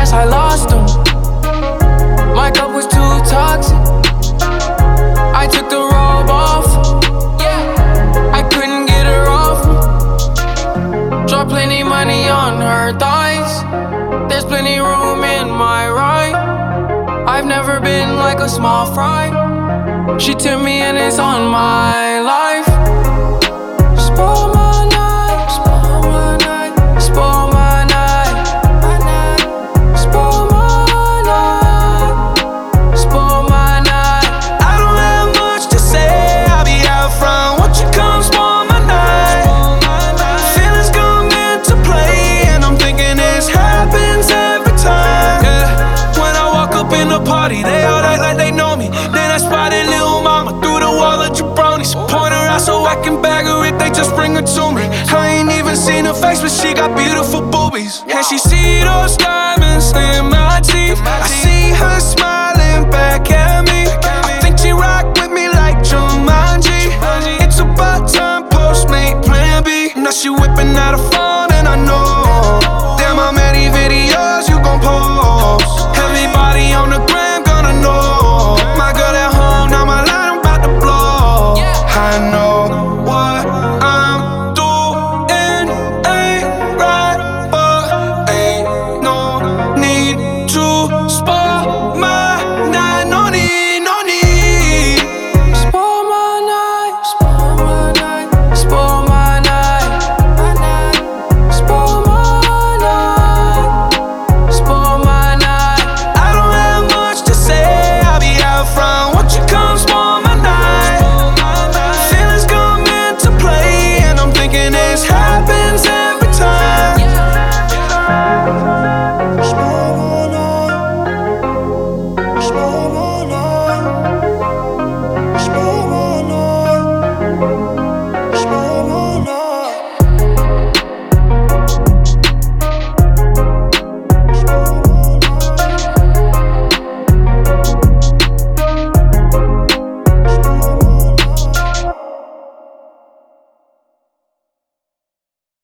guess I lost him. My cup was too toxic. I took the robe off. Yeah, I couldn't get her off me. Dropped plenty money on her thighs. There's plenty room in my ride. I've never been like a small fry. She took me and it's on my life. Spoil my night, spoil my night, spoil my night, my night. Spoil my night, spoil my night. I don't have much to say, I'll be out front. Won't you come spoil my night? Feelings come into play, and I'm thinking this happens every time. Yeah. When I walk up in the party, they all act like they know me. Then I spotted Lil' Mama through the wall of jabronis. Point her out so I can bag her if they just bring her to me. I ain't even seen her face, but she got beautiful boobies. And she see those diamonds in my teeth. I see her smiling back at me. I think she rock with me like Jumanji. It's about time, Postmate plan B. Now she whipping out a phone and I know